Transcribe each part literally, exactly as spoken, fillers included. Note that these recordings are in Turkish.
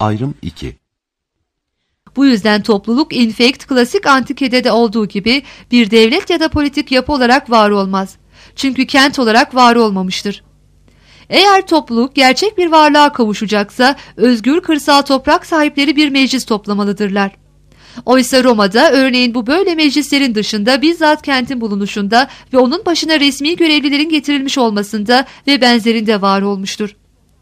Ayrım iki. Bu yüzden topluluk infekt klasik antikede de olduğu gibi bir devlet ya da politik yapı olarak var olmaz. Çünkü kent olarak var olmamıştır. Eğer topluluk gerçek bir varlığa kavuşacaksa özgür kırsal toprak sahipleri bir meclis toplamalıdırlar. Oysa Roma'da örneğin bu böyle meclislerin dışında bizzat kentin bulunuşunda ve onun başına resmi görevlilerin getirilmiş olmasında ve benzerinde var olmuştur.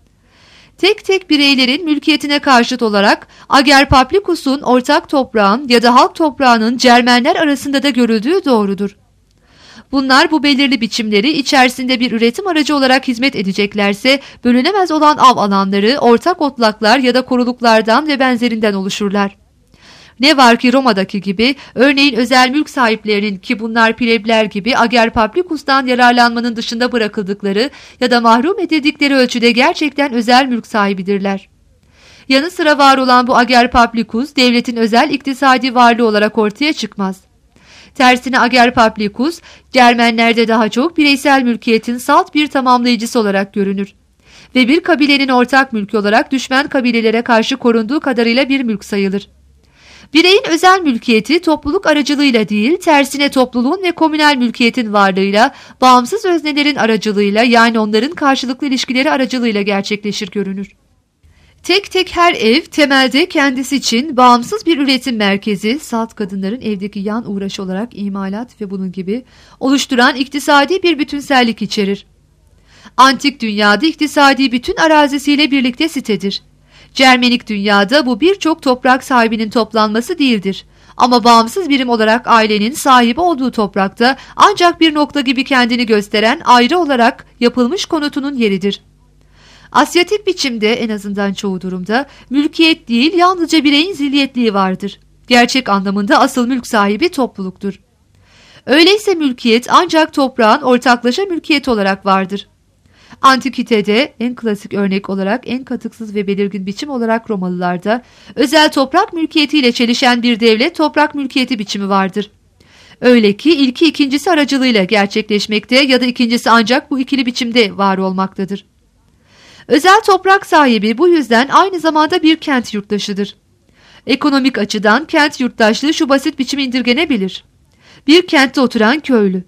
Tek tek bireylerin mülkiyetine karşıt olarak Ager Publicus'un ortak toprağın ya da halk toprağının Cermenler arasında da görüldüğü doğrudur. Bunlar bu belirli biçimleri içerisinde bir üretim aracı olarak hizmet edeceklerse bölünemez olan av alanları, ortak otlaklar ya da koruluklardan ve benzerinden oluşurlar. Ne var ki Roma'daki gibi örneğin özel mülk sahiplerinin ki bunlar plebler gibi Ager Publicus'tan yararlanmanın dışında bırakıldıkları ya da mahrum edildikleri ölçüde gerçekten özel mülk sahibidirler. Yanı sıra var olan bu Ager Publicus devletin özel iktisadi varlığı olarak ortaya çıkmaz. Tersine Ager Publicus Cermenlerde daha çok bireysel mülkiyetin salt bir tamamlayıcısı olarak görünür ve bir kabilenin ortak mülkü olarak düşman kabilelere karşı korunduğu kadarıyla bir mülk sayılır. Bireyin özel mülkiyeti topluluk aracılığıyla değil, tersine topluluğun ve komünel mülkiyetin varlığıyla, bağımsız öznelerin aracılığıyla yani onların karşılıklı ilişkileri aracılığıyla gerçekleşir görünür. Tek tek her ev temelde kendisi için bağımsız bir üretim merkezi, salt kadınların evdeki yan uğraşı olarak imalat ve bunun gibi oluşturan iktisadi bir bütünsellik içerir. Antik dünyada iktisadi bütün arazisiyle birlikte sitedir. Cermenik dünyada bu birçok toprak sahibinin toplanması değildir. Ama bağımsız birim olarak ailenin sahibi olduğu toprakta ancak bir nokta gibi kendini gösteren ayrı olarak yapılmış konutunun yeridir. Asyatik biçimde en azından çoğu durumda mülkiyet değil yalnızca bireyin zilyetliği vardır. Gerçek anlamında asıl mülk sahibi topluluktur. Öyleyse mülkiyet ancak toprağın ortaklaşa mülkiyeti olarak vardır. Antikitede en klasik örnek olarak en katıksız ve belirgin biçim olarak Romalılarda özel toprak mülkiyetiyle çelişen bir devlet toprak mülkiyeti biçimi vardır. Öyle ki ilki ikincisi aracılığıyla gerçekleşmekte ya da ikincisi ancak bu ikili biçimde var olmaktadır. Özel toprak sahibi bu yüzden aynı zamanda bir kent yurttaşıdır. Ekonomik açıdan kent yurttaşlığı şu basit biçime indirgenebilir. Bir kentte oturan köylü.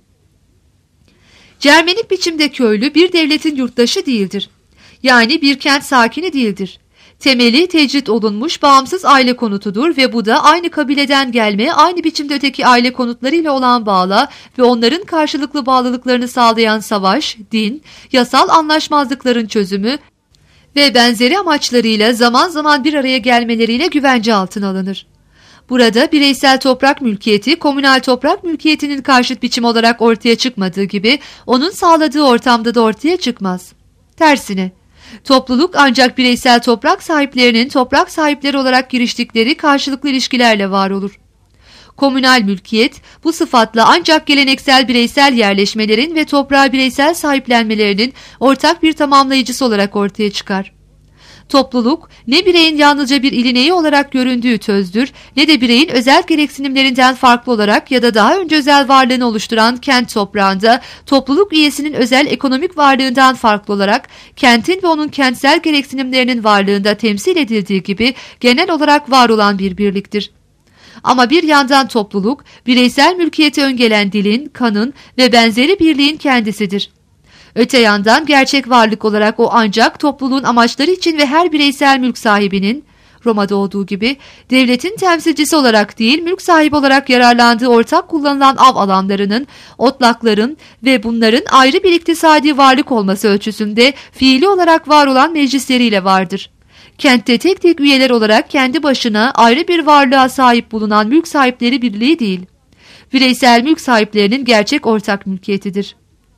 Cermenik biçimde köylü bir devletin yurttaşı değildir. Yani bir kent sakini değildir. Temeli tecrit olunmuş bağımsız aile konutudur ve bu da aynı kabileden gelme, aynı biçimde öteki aile konutlarıyla olan bağla ve onların karşılıklı bağlılıklarını sağlayan savaş, din, yasal anlaşmazlıkların çözümü ve benzeri amaçlarıyla zaman zaman bir araya gelmeleriyle güvence altına alınır. Burada bireysel toprak mülkiyeti, komünal toprak mülkiyetinin karşıt biçim olarak ortaya çıkmadığı gibi onun sağladığı ortamda da ortaya çıkmaz. Tersine, topluluk ancak bireysel toprak sahiplerinin toprak sahipleri olarak giriştikleri karşılıklı ilişkilerle var olur. Komünal mülkiyet bu sıfatla ancak geleneksel bireysel yerleşmelerin ve toprağa bireysel sahiplenmelerinin ortak bir tamamlayıcısı olarak ortaya çıkar. Topluluk ne bireyin yalnızca bir ilineği olarak göründüğü tözdür ne de bireyin özel gereksinimlerinden farklı olarak ya da daha önce özel varlığını oluşturan kent toprağında topluluk üyesinin özel ekonomik varlığından farklı olarak kentin ve onun kentsel gereksinimlerinin varlığında temsil edildiği gibi genel olarak var olan bir birliktir. Ama bir yandan topluluk bireysel mülkiyete öngelen dilin, kanın ve benzeri birliğin kendisidir. Öte yandan gerçek varlık olarak o ancak topluluğun amaçları için ve her bireysel mülk sahibinin, Roma'da olduğu gibi, devletin temsilcisi olarak değil mülk sahibi olarak yararlandığı ortak kullanılan av alanlarının, otlakların ve bunların ayrı bir iktisadi varlık olması ölçüsünde fiili olarak var olan meclisleriyle vardır. Kentte tek tek üyeler olarak kendi başına ayrı bir varlığa sahip bulunan mülk sahipleri birliği değil, bireysel mülk sahiplerinin gerçek ortak mülkiyetidir.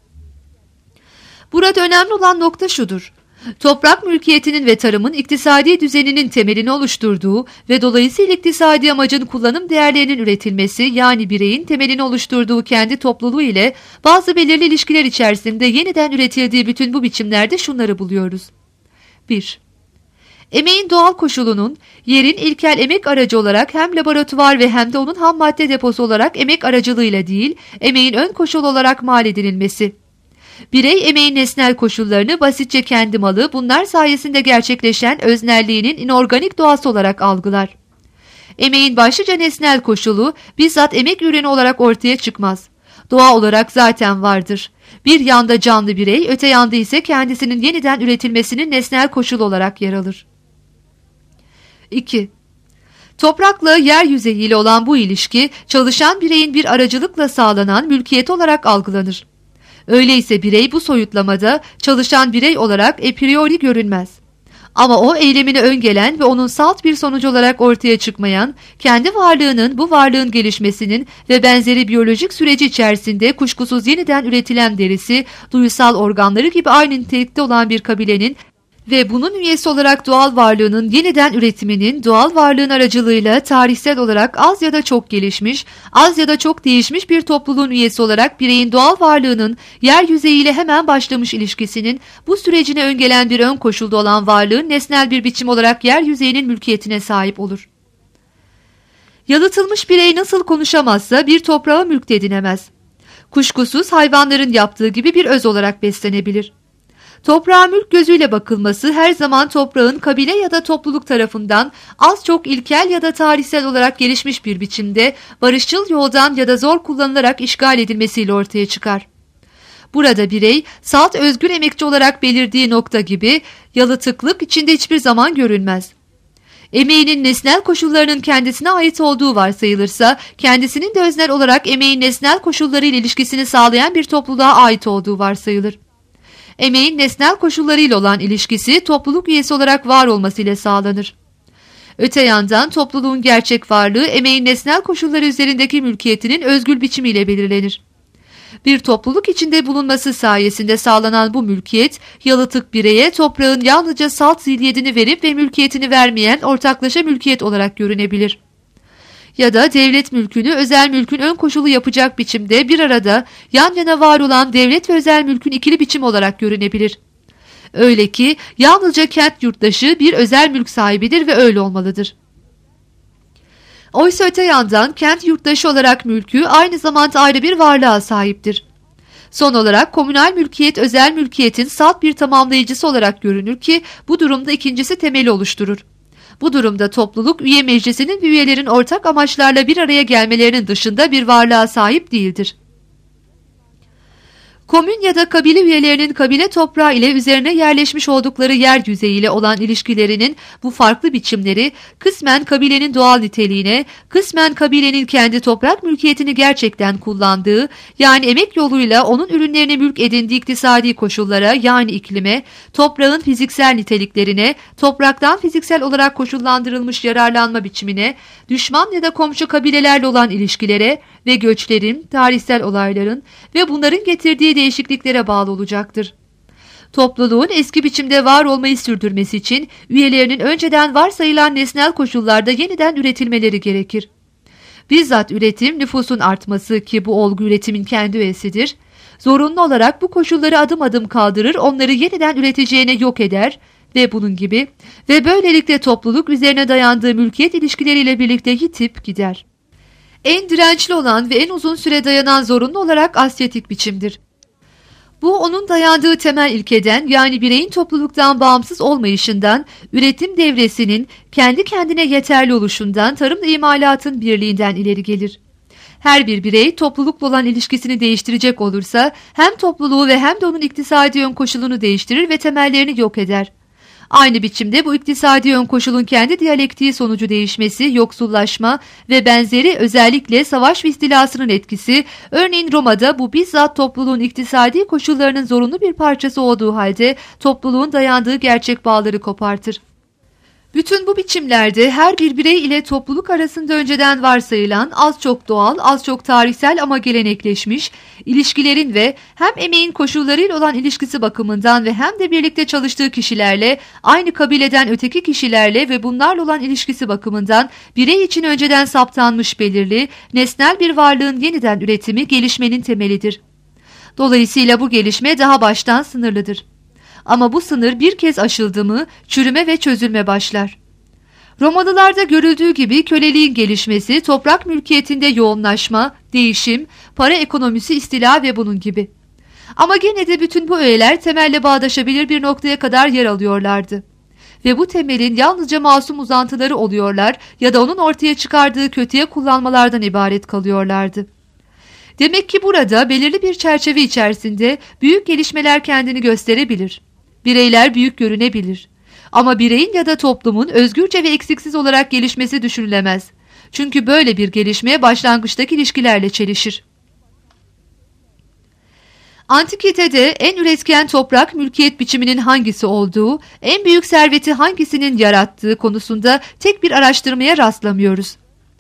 Burada önemli olan nokta şudur. Toprak mülkiyetinin ve tarımın iktisadi düzeninin temelini oluşturduğu ve dolayısıyla iktisadi amacın kullanım değerlerinin üretilmesi yani bireyin temelini oluşturduğu kendi topluluğu ile bazı belirli ilişkiler içerisinde yeniden üretildiği bütün bu biçimlerde şunları buluyoruz. bir. Emeğin doğal koşulunun yerin ilkel emek aracı olarak hem laboratuvar ve hem de onun ham madde deposu olarak emek aracılığıyla değil, emeğin ön koşulu olarak mal edilmesi. Birey emeğin nesnel koşullarını basitçe kendi malı, bunlar sayesinde gerçekleşen öznelliğinin inorganik doğası olarak algılar. Emeğin başlıca nesnel koşulu bizzat emek ürünü olarak ortaya çıkmaz. Doğa olarak zaten vardır. Bir yanda canlı birey, öte yanda ise kendisinin yeniden üretilmesinin nesnel koşulu olarak yer alır. iki. Toprakla yer yüzeyiyle olan bu ilişki, çalışan bireyin bir aracılıkla sağlanan mülkiyet olarak algılanır. Öyleyse birey bu soyutlamada çalışan birey olarak a priori görünmez. Ama o eylemini öngelen ve onun salt bir sonuç olarak ortaya çıkmayan, kendi varlığının bu varlığın gelişmesinin ve benzeri biyolojik süreci içerisinde kuşkusuz yeniden üretilen derisi, duysal organları gibi aynı nitelikte olan bir kabilenin ve bunun üyesi olarak doğal varlığının yeniden üretiminin doğal varlığın aracılığıyla tarihsel olarak az ya da çok gelişmiş, az ya da çok değişmiş bir topluluğun üyesi olarak bireyin doğal varlığının yeryüzeyiyle hemen başlamış ilişkisinin bu sürecine öngelen bir ön koşulda olan varlığın nesnel bir biçim olarak yeryüzeyinin mülkiyetine sahip olur. Yalıtılmış birey nasıl konuşamazsa bir toprağa mülk edinemez. Kuşkusuz hayvanların yaptığı gibi bir öz olarak beslenebilir. Toprağa mülk gözüyle bakılması her zaman toprağın kabile ya da topluluk tarafından az çok ilkel ya da tarihsel olarak gelişmiş bir biçimde barışçıl yoldan ya da zor kullanılarak işgal edilmesiyle ortaya çıkar. Burada birey salt özgür emekçi olarak belirdiği nokta gibi yalıtıklık içinde hiçbir zaman görülmez. Emeğinin nesnel koşullarının kendisine ait olduğu varsayılırsa, kendisinin de öznel olarak emeğin nesnel koşullarıyla ilişkisini sağlayan bir topluluğa ait olduğu varsayılır. Emeğin nesnel koşullarıyla olan ilişkisi topluluk üyesi olarak var olmasıyla sağlanır. Öte yandan topluluğun gerçek varlığı emeğin nesnel koşulları üzerindeki mülkiyetinin özgül biçimiyle belirlenir. Bir topluluk içinde bulunması sayesinde sağlanan bu mülkiyet, yalıtık bireye toprağın yalnızca salt zilyetini verip ve mülkiyetini vermeyen ortaklaşa mülkiyet olarak görünebilir. Ya da devlet mülkünü özel mülkün ön koşulu yapacak biçimde bir arada yan yana var olan devlet ve özel mülkün ikili biçim olarak görünebilir. Öyle ki yalnızca kent yurttaşı bir özel mülk sahibidir ve öyle olmalıdır. Oysa öte yandan kent yurttaşı olarak mülkü aynı zamanda ayrı bir varlığa sahiptir. Son olarak komünal mülkiyet özel mülkiyetin salt bir tamamlayıcısı olarak görünür ki bu durumda ikincisi temeli oluşturur. Bu durumda topluluk üye meclisinin ve üyelerin ortak amaçlarla bir araya gelmelerinin dışında bir varlığa sahip değildir. Komün ya da kabile üyelerinin kabile toprağı ile üzerine yerleşmiş oldukları yer yüzeyiyle olan ilişkilerinin bu farklı biçimleri kısmen kabilenin doğal niteliğine, kısmen kabilenin kendi toprak mülkiyetini gerçekten kullandığı, yani emek yoluyla onun ürünlerini mülk edindiği iktisadi koşullara, yani iklime, toprağın fiziksel niteliklerine, topraktan fiziksel olarak koşullandırılmış yararlanma biçimine, düşman ya da komşu kabilelerle olan ilişkilere ve göçlerin, tarihsel olayların ve bunların getirdiği değişikliklere bağlı olacaktır. Topluluğun eski biçimde var olmayı sürdürmesi için üyelerinin önceden varsayılan nesnel koşullarda yeniden üretilmeleri gerekir. Bizzat üretim, nüfusun artması ki bu olgu üretimin kendi öğesidir, zorunlu olarak bu koşulları adım adım kaldırır, onları yeniden üreteceğine yok eder ve bunun gibi ve böylelikle topluluk üzerine dayandığı mülkiyet ilişkileriyle birlikte yitip gider. En dirençli olan ve en uzun süre dayanan zorunlu olarak asyetik biçimdir. Bu onun dayandığı temel ilkeden, yani bireyin topluluktan bağımsız olmayışından, üretim devresinin kendi kendine yeterli oluşundan, tarımla imalatın birliğinden ileri gelir. Her bir birey toplulukla olan ilişkisini değiştirecek olursa hem topluluğu ve hem de onun iktisadi ön koşulunu değiştirir ve temellerini yok eder. Aynı biçimde bu iktisadi ön koşulun kendi diyalektiği sonucu değişmesi, yoksullaşma ve benzeri, özellikle savaş ve istilasının etkisi, örneğin Roma'da bu bizzat topluluğun iktisadi koşullarının zorunlu bir parçası olduğu halde topluluğun dayandığı gerçek bağları kopartır. Bütün bu biçimlerde her bir birey ile topluluk arasında önceden varsayılan az çok doğal, az çok tarihsel ama gelenekleşmiş ilişkilerin ve hem emeğin koşullarıyla olan ilişkisi bakımından ve hem de birlikte çalıştığı kişilerle, aynı kabileden öteki kişilerle ve bunlarla olan ilişkisi bakımından birey için önceden saptanmış belirli, nesnel bir varlığın yeniden üretimi gelişmenin temelidir. Dolayısıyla bu gelişme daha baştan sınırlıdır. Ama bu sınır bir kez aşıldı mı çürüme ve çözülme başlar. Romalılarda görüldüğü gibi köleliğin gelişmesi, toprak mülkiyetinde yoğunlaşma, değişim, para ekonomisi istila ve bunun gibi. Ama gene de bütün bu öğeler temelle bağdaşabilir bir noktaya kadar yer alıyorlardı. Ve bu temelin yalnızca masum uzantıları oluyorlar ya da onun ortaya çıkardığı kötüye kullanmalardan ibaret kalıyorlardı. Demek ki burada belirli bir çerçeve içerisinde büyük gelişmeler kendini gösterebilir. Bireyler büyük görünebilir. Ama bireyin ya da toplumun özgürce ve eksiksiz olarak gelişmesi düşünülemez. Çünkü böyle bir gelişmeye başlangıçtaki ilişkilerle çelişir. Antikitede en üretken toprak mülkiyet biçiminin hangisi olduğu, en büyük serveti hangisinin yarattığı konusunda tek bir araştırmaya rastlamıyoruz.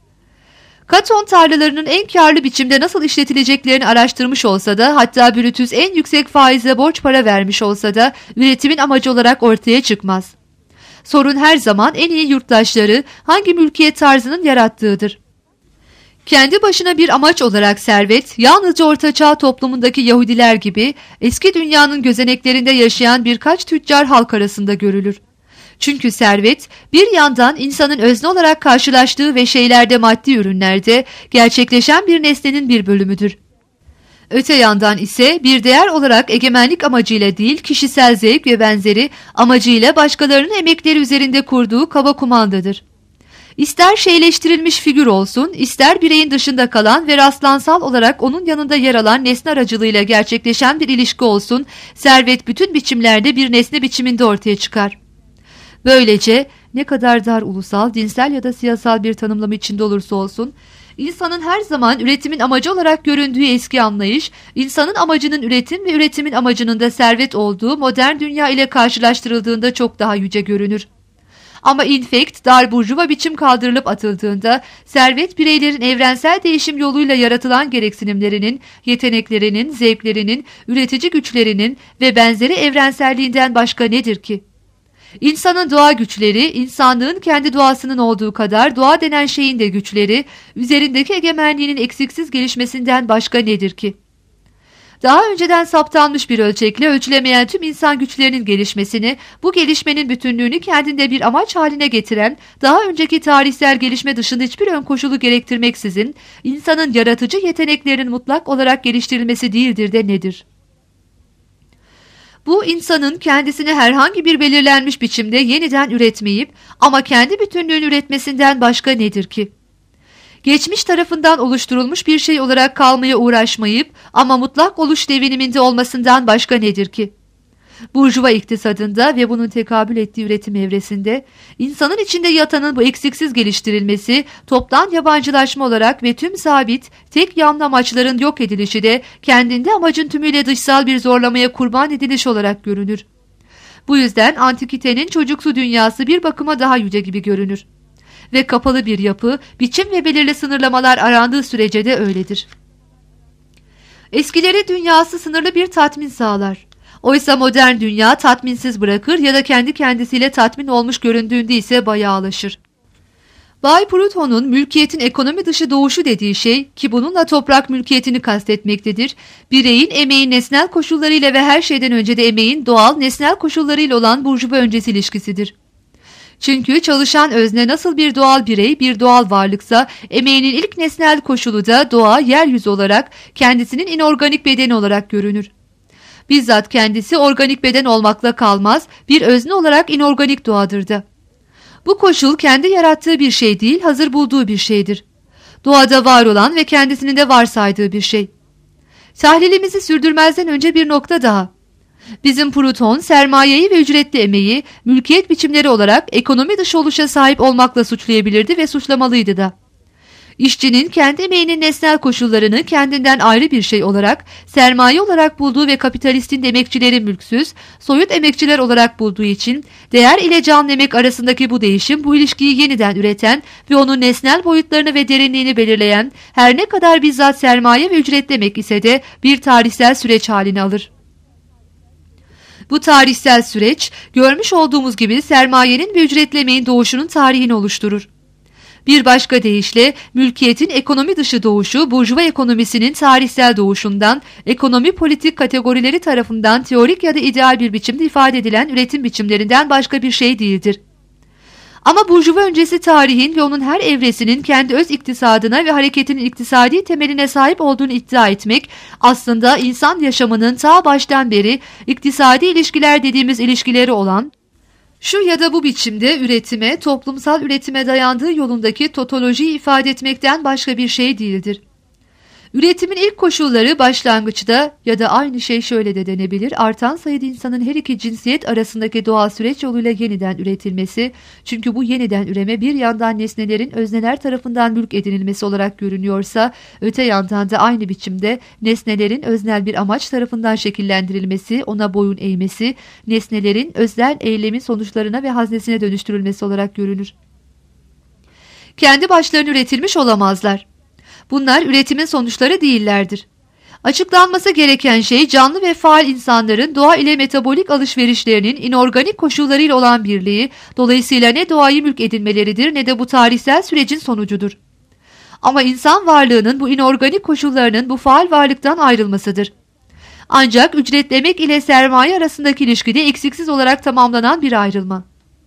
Katon tarlalarının en karlı biçimde nasıl işletileceklerini araştırmış olsa da, hatta Brutus en yüksek faize borç para vermiş olsa da üretimin amacı olarak ortaya çıkmaz. Sorun her zaman en iyi yurttaşları hangi mülkiyet tarzının yarattığıdır. Kendi başına bir amaç olarak servet, yalnızca Ortaçağ toplumundaki Yahudiler gibi eski dünyanın gözeneklerinde yaşayan birkaç tüccar halk arasında görülür. Çünkü servet bir yandan insanın özne olarak karşılaştığı ve şeylerde, maddi ürünlerde gerçekleşen bir nesnenin bir bölümüdür. Öte yandan ise bir değer olarak egemenlik amacıyla değil, kişisel zevk ve benzeri amacıyla başkalarının emekleri üzerinde kurduğu kaba kumandadır. İster şeyleştirilmiş figür olsun, ister bireyin dışında kalan ve rastlansal olarak onun yanında yer alan nesne aracılığıyla gerçekleşen bir ilişki olsun, servet bütün biçimlerde bir nesne biçiminde ortaya çıkar. Böylece ne kadar dar ulusal, dinsel ya da siyasal bir tanımlama içinde olursa olsun, insanın her zaman üretimin amacı olarak göründüğü eski anlayış, insanın amacının üretim ve üretimin amacının da servet olduğu modern dünya ile karşılaştırıldığında çok daha yüce görünür. Ama infekt, dar burjuva biçim kaldırılıp atıldığında, servet bireylerin evrensel değişim yoluyla yaratılan gereksinimlerinin, yeteneklerinin, zevklerinin, üretici güçlerinin ve benzeri evrenselliğinden başka nedir ki? İnsanın doğa güçleri, insanlığın kendi doğasının olduğu kadar doğa denen şeyin de güçleri, üzerindeki egemenliğinin eksiksiz gelişmesinden başka nedir ki? Daha önceden saptanmış bir ölçekle ölçülemeyen tüm insan güçlerinin gelişmesini, bu gelişmenin bütünlüğünü kendinde bir amaç haline getiren, daha önceki tarihsel gelişme dışında hiçbir ön koşulu gerektirmeksizin, insanın yaratıcı yeteneklerinin mutlak olarak geliştirilmesi değildir de nedir? Bu insanın kendisini herhangi bir belirlenmiş biçimde yeniden üretmeyip ama kendi bütünlüğünü üretmesinden başka nedir ki? Geçmiş tarafından oluşturulmuş bir şey olarak kalmaya uğraşmayıp ama mutlak oluş deviniminde olmasından başka nedir ki? Burjuva iktisadında ve bunun tekabül ettiği üretim evresinde insanın içinde yatanın bu eksiksiz geliştirilmesi, toptan yabancılaşma olarak ve tüm sabit, tek yanlı amaçların yok edilişi de kendinde amacın tümüyle dışsal bir zorlamaya kurban ediliş olarak görünür. Bu yüzden antikitenin çocuksu dünyası bir bakıma daha yüce gibi görünür. Ve kapalı bir yapı, biçim ve belirli sınırlamalar arandığı sürece de öyledir. Eskileri dünyası sınırlı bir tatmin sağlar. Oysa modern dünya tatminsiz bırakır ya da kendi kendisiyle tatmin olmuş göründüğünde ise bayağılaşır. Bay Proudhon'un mülkiyetin ekonomi dışı doğuşu dediği şey, ki bununla toprak mülkiyetini kastetmektedir, bireyin emeğin nesnel koşullarıyla ve her şeyden önce de emeğin doğal nesnel koşullarıyla olan burjuva öncesi ilişkisidir. Çünkü çalışan özne nasıl bir doğal birey, bir doğal varlıksa, emeğinin ilk nesnel koşulu da doğa, yeryüzü olarak kendisinin inorganik bedeni olarak görünür. Bizzat kendisi organik beden olmakla kalmaz, bir özne olarak inorganik doğadır da. Bu koşul kendi yarattığı bir şey değil, hazır bulduğu bir şeydir. Doğada var olan ve kendisinin de varsaydığı bir şey. Tahlilimizi sürdürmezden önce bir nokta daha. Bizim Proudhon, sermayeyi ve ücretli emeği, mülkiyet biçimleri olarak ekonomi dışı oluşa sahip olmakla suçlayabilirdi ve suçlamalıydı da. İşçinin kendi emeğinin nesnel koşullarını kendinden ayrı bir şey olarak, sermaye olarak bulduğu ve kapitalistin de emekçileri mülksüz, soyut emekçiler olarak bulduğu için, değer ile canlı emek arasındaki bu değişim, bu ilişkiyi yeniden üreten ve onun nesnel boyutlarını ve derinliğini belirleyen, her ne kadar bizzat sermaye ve ücretli emek ise de bir tarihsel süreç halini alır. Bu tarihsel süreç, görmüş olduğumuz gibi sermayenin ve ücretli emeğin doğuşunun tarihini oluşturur. Bir başka deyişle, mülkiyetin ekonomi dışı doğuşu, burjuva ekonomisinin tarihsel doğuşundan, ekonomi politik kategorileri tarafından teorik ya da ideal bir biçimde ifade edilen üretim biçimlerinden başka bir şey değildir. Ama Burjuva öncesi tarihin ve onun her evresinin kendi öz iktisadına ve hareketinin iktisadi temeline sahip olduğunu iddia etmek, aslında insan yaşamının ta baştan beri iktisadi ilişkiler dediğimiz ilişkileri olan, şu ya da bu biçimde üretime, toplumsal üretime dayandığı yolundaki totolojiyi ifade etmekten başka bir şey değildir. Üretimin ilk koşulları başlangıçta ya da aynı şey şöyle de denebilir, artan sayıda insanın her iki cinsiyet arasındaki doğal süreç yoluyla yeniden üretilmesi, çünkü bu yeniden üreme bir yandan nesnelerin özneler tarafından mülk edinilmesi olarak görünüyorsa, öte yandan da aynı biçimde nesnelerin öznel bir amaç tarafından şekillendirilmesi, ona boyun eğmesi, nesnelerin öznel eylemin sonuçlarına ve haznesine dönüştürülmesi olarak görünür. Kendi başlarına üretilmiş olamazlar. Bunlar üretimin sonuçları değillerdir. Açıklanması gereken şey canlı ve faal insanların doğa ile metabolik alışverişlerinin inorganik koşullarıyla olan birliği, dolayısıyla ne doğayı mülk edinmeleridir ne de bu tarihsel sürecin sonucudur. Ama insan varlığının bu inorganik koşullarının bu faal varlıktan ayrılmasıdır. Ancak ücretlemek ile sermaye arasındaki ilişkide eksiksiz olarak tamamlanan bir ayrılma.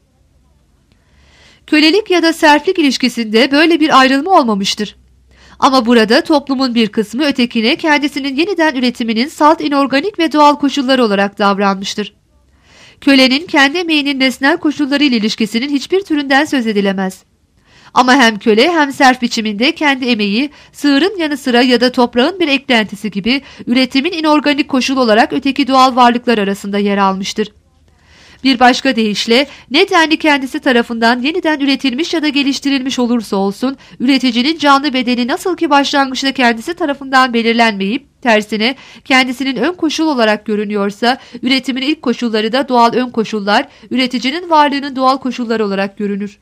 Kölelik ya da serflik ilişkisinde böyle bir ayrılma olmamıştır. Ama burada toplumun bir kısmı ötekine kendisinin yeniden üretiminin salt inorganik ve doğal koşulları olarak davranmıştır. Kölenin kendi emeğinin nesnel koşullarıyla ilişkisinin hiçbir türünden söz edilemez. Ama hem köle hem serf biçiminde kendi emeği, sığırın yanı sıra ya da toprağın bir eklentisi gibi üretimin inorganik koşul olarak öteki doğal varlıklar arasında yer almıştır. Bir başka deyişle, ne denli kendisi tarafından yeniden üretilmiş ya da geliştirilmiş olursa olsun, üreticinin canlı bedeni nasıl ki başlangıçta kendisi tarafından belirlenmeyip, tersine kendisinin ön koşul olarak görünüyorsa, üretimin ilk koşulları da doğal ön koşullar, üreticinin varlığının doğal koşulları olarak görünür.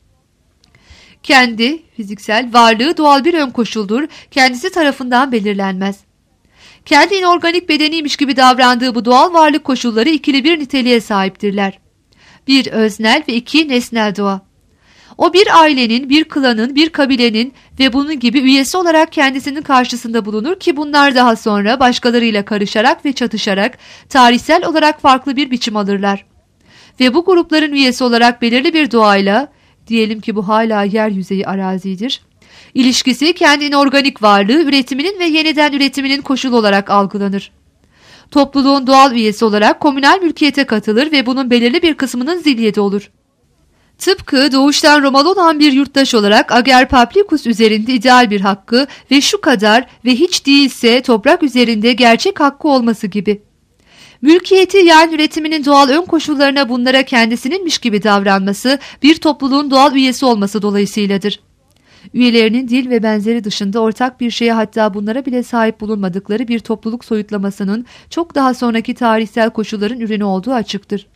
Kendi, fiziksel varlığı doğal bir ön koşuldur, kendisi tarafından belirlenmez. Kendi inorganik bedeniymiş gibi davrandığı bu doğal varlık koşulları ikili bir niteliğe sahiptirler. Bir öznel ve iki nesnel doğa. O bir ailenin, bir klanın, bir kabilenin ve bunun gibi üyesi olarak kendisinin karşısında bulunur ki bunlar daha sonra başkalarıyla karışarak ve çatışarak tarihsel olarak farklı bir biçim alırlar. Ve bu grupların üyesi olarak belirli bir doğayla, diyelim ki bu hala yeryüzeyi arazidir, İlişkisi kendi inorganik varlığı üretiminin ve yeniden üretiminin koşulu olarak algılanır. Topluluğun doğal üyesi olarak komünel mülkiyete katılır ve bunun belirli bir kısmının zilyeti olur. Tıpkı doğuştan Romalı olan bir yurttaş olarak ager publicus üzerinde ideal bir hakkı ve şu kadar ve hiç değilse toprak üzerinde gerçek hakkı olması gibi. Mülkiyeti yani üretiminin doğal ön koşullarına bunlara kendisininmiş gibi davranması bir topluluğun doğal üyesi olması dolayısıyladır. Üyelerinin dil ve benzeri dışında ortak bir şeye hatta bunlara bile sahip bulunmadıkları bir topluluk soyutlamasının çok daha sonraki tarihsel koşulların ürünü olduğu açıktır.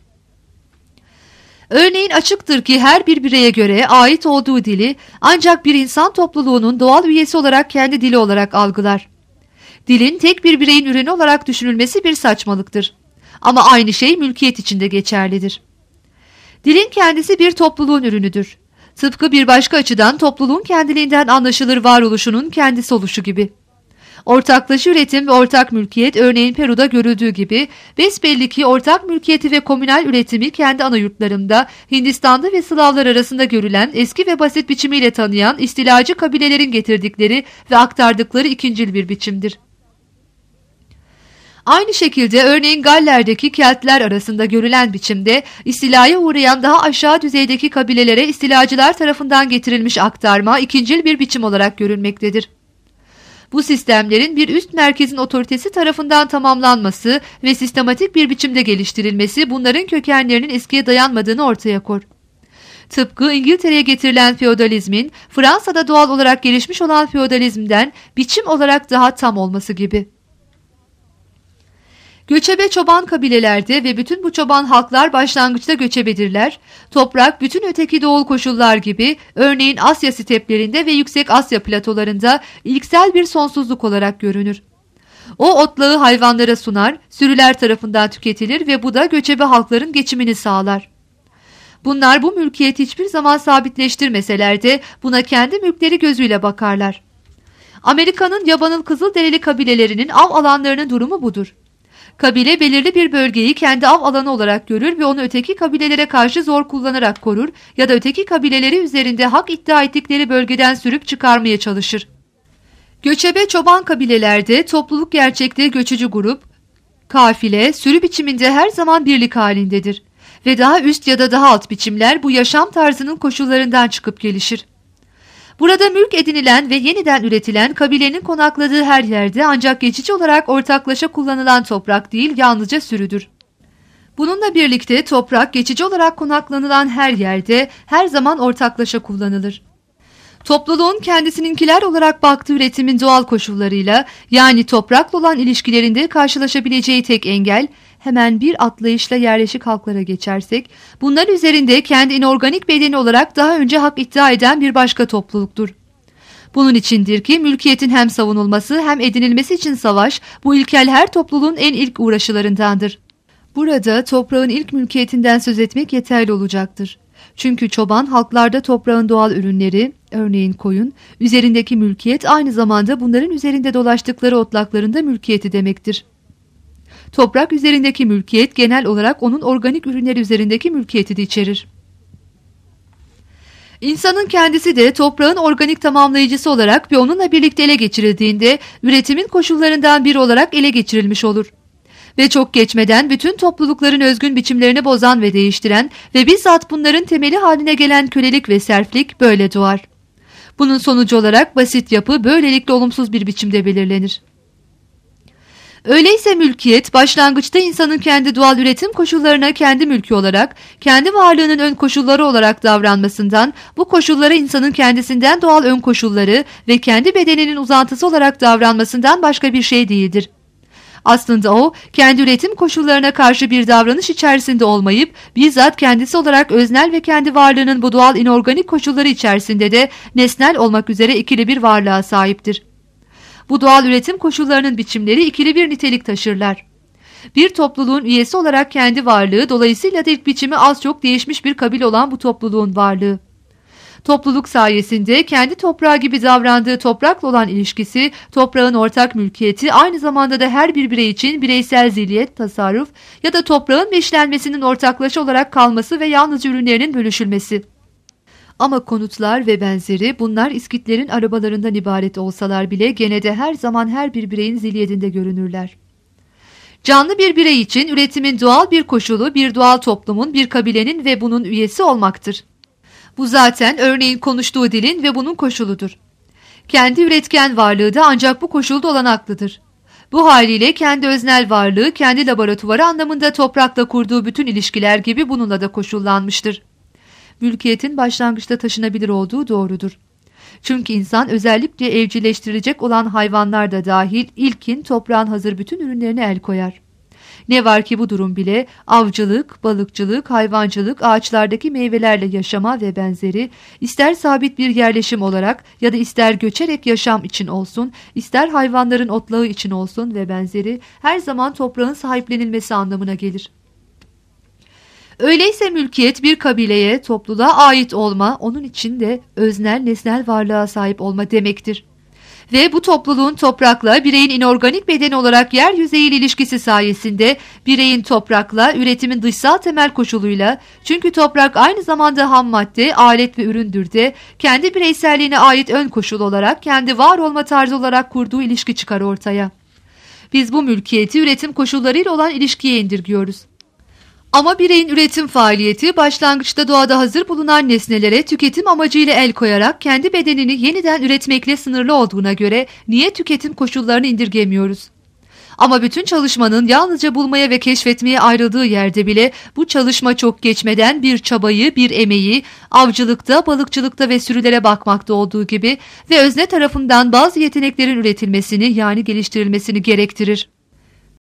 Örneğin açıktır ki her bir bireye göre ait olduğu dili ancak bir insan topluluğunun doğal üyesi olarak kendi dili olarak algılar. Dilin tek bir bireyin ürünü olarak düşünülmesi bir saçmalıktır. Ama aynı şey mülkiyet içinde geçerlidir. Dilin kendisi bir topluluğun ürünüdür. Tıpkı bir başka açıdan topluluğun kendiliğinden anlaşılır varoluşunun kendisi oluşu gibi. Ortaklaşa üretim ve ortak mülkiyet örneğin Peru'da görüldüğü gibi besbelli ki ortak mülkiyeti ve komünel üretimi kendi ana yurtlarında Hindistan'da ve Slavlar arasında görülen eski ve basit biçimiyle tanıyan istilacı kabilelerin getirdikleri ve aktardıkları ikincil bir biçimdir. Aynı şekilde örneğin Galler'deki Keltler arasında görülen biçimde istilaya uğrayan daha aşağı düzeydeki kabilelere istilacılar tarafından getirilmiş aktarma ikincil bir biçim olarak görülmektedir. Bu sistemlerin bir üst merkezin otoritesi tarafından tamamlanması ve sistematik bir biçimde geliştirilmesi bunların kökenlerinin eskiye dayanmadığını ortaya koyar. Tıpkı İngiltere'ye getirilen feodalizmin Fransa'da doğal olarak gelişmiş olan feodalizmden biçim olarak daha tam olması gibi. Göçebe çoban kabilelerde ve bütün bu çoban halklar başlangıçta göçebedirler. Toprak bütün öteki doğal koşullar gibi örneğin Asya steplerinde ve Yüksek Asya platolarında ilksel bir sonsuzluk olarak görünür. O otlağı hayvanlara sunar, sürüler tarafından tüketilir ve bu da göçebe halkların geçimini sağlar. Bunlar bu mülkiyeti hiçbir zaman sabitleştirmeseler de buna kendi mülkleri gözüyle bakarlar. Amerika'nın yabanıl Kızılderili kabilelerinin av alanlarının durumu budur. Kabile belirli bir bölgeyi kendi av alanı olarak görür ve onu öteki kabilelere karşı zor kullanarak korur ya da öteki kabileleri üzerinde hak iddia ettikleri bölgeden sürüp çıkarmaya çalışır. Göçebe çoban kabilelerde topluluk gerçekte göçücü grup, kafile, sürü biçiminde her zaman birlik halindedir ve daha üst ya da daha alt biçimler bu yaşam tarzının koşullarından çıkıp gelişir. Burada mülk edinilen ve yeniden üretilen kabilenin konakladığı her yerde ancak geçici olarak ortaklaşa kullanılan toprak değil, yalnızca sürüdür. Bununla birlikte toprak geçici olarak konaklanılan her yerde her zaman ortaklaşa kullanılır. Topluluğun kendisininkiler olarak baktığı üretimin doğal koşullarıyla, yani toprakla olan ilişkilerinde karşılaşabileceği tek engel, hemen bir atlayışla yerleşik halklara geçersek, bunların üzerinde kendi inorganik bedeni olarak daha önce hak iddia eden bir başka topluluktur. Bunun içindir ki mülkiyetin hem savunulması hem edinilmesi için savaş, bu ilkel her topluluğun en ilk uğraşılarındandır. Burada toprağın ilk mülkiyetinden söz etmek yeterli olacaktır. Çünkü çoban halklarda toprağın doğal ürünleri, örneğin koyun, üzerindeki mülkiyet aynı zamanda bunların üzerinde dolaştıkları otlakların da mülkiyeti demektir. Toprak üzerindeki mülkiyet genel olarak onun organik ürünleri üzerindeki mülkiyeti de içerir. İnsanın kendisi de toprağın organik tamamlayıcısı olarak ve onunla birlikte ele geçirildiğinde üretimin koşullarından biri olarak ele geçirilmiş olur. Ve çok geçmeden bütün toplulukların özgün biçimlerini bozan ve değiştiren ve bizzat bunların temeli haline gelen kölelik ve serflik böyle doğar. Bunun sonucu olarak basit yapı böylelikle olumsuz bir biçimde belirlenir. Öyleyse mülkiyet başlangıçta insanın kendi doğal üretim koşullarına kendi mülkü olarak, kendi varlığının ön koşulları olarak davranmasından, bu koşullara insanın kendisinden doğal ön koşulları ve kendi bedeninin uzantısı olarak davranmasından başka bir şey değildir. Aslında o, kendi üretim koşullarına karşı bir davranış içerisinde olmayıp, bizzat kendisi olarak öznel ve kendi varlığının bu doğal inorganik koşulları içerisinde de nesnel olmak üzere ikili bir varlığa sahiptir. Bu doğal üretim koşullarının biçimleri ikili bir nitelik taşırlar. Bir topluluğun üyesi olarak kendi varlığı, dolayısıyla da ilk biçimi az çok değişmiş bir kabile olan bu topluluğun varlığı. Topluluk sayesinde kendi toprağı gibi davrandığı toprakla olan ilişkisi, toprağın ortak mülkiyeti, aynı zamanda da her bir birey için bireysel zilyet, tasarruf ya da toprağın beşlenmesinin ortaklaşa olarak kalması ve yalnızca ürünlerinin bölüşülmesi. Ama konutlar ve benzeri bunlar İskitlerin arabalarından ibaret olsalar bile gene de her zaman her bir bireyin zilyetinde görünürler. Canlı bir birey için üretimin doğal bir koşulu bir doğal toplumun, bir kabilenin ve bunun üyesi olmaktır. Bu zaten örneğin konuştuğu dilin ve bunun koşuludur. Kendi üretken varlığı da ancak bu koşulda olanaklıdır. Bu haliyle kendi öznel varlığı, kendi laboratuvarı anlamında toprakla kurduğu bütün ilişkiler gibi bununla da koşullanmıştır. Mülkiyetin başlangıçta taşınabilir olduğu doğrudur. Çünkü insan özellikle evcilleştirilecek olan hayvanlar da dahil ilkin toprağın hazır bütün ürünlerine el koyar. Ne var ki bu durum bile avcılık, balıkçılık, hayvancılık, ağaçlardaki meyvelerle yaşama ve benzeri ister sabit bir yerleşim olarak ya da ister göçerek yaşam için olsun, ister hayvanların otlağı için olsun ve benzeri her zaman toprağın sahiplenilmesi anlamına gelir. Öyleyse mülkiyet bir kabileye, topluluğa ait olma, onun için de öznel, nesnel varlığa sahip olma demektir. Ve bu topluluğun toprakla bireyin inorganik bedeni olarak yeryüzeyiyle ilişkisi sayesinde bireyin toprakla üretimin dışsal temel koşuluyla, çünkü toprak aynı zamanda ham madde, alet ve üründür de kendi bireyselliğine ait ön koşul olarak kendi var olma tarzı olarak kurduğu ilişki çıkar ortaya. Biz bu mülkiyeti üretim koşullarıyla olan ilişkiye indirgiyoruz. Ama bireyin üretim faaliyeti başlangıçta doğada hazır bulunan nesnelere tüketim amacıyla el koyarak kendi bedenini yeniden üretmekle sınırlı olduğuna göre niye tüketim koşullarını indirgemiyoruz? Ama bütün çalışmanın yalnızca bulmaya ve keşfetmeye ayrıldığı yerde bile bu çalışma çok geçmeden bir çabayı, bir emeği, avcılıkta, balıkçılıkta ve sürülere bakmakta olduğu gibi ve özne tarafından bazı yeteneklerin üretilmesini yani geliştirilmesini gerektirir.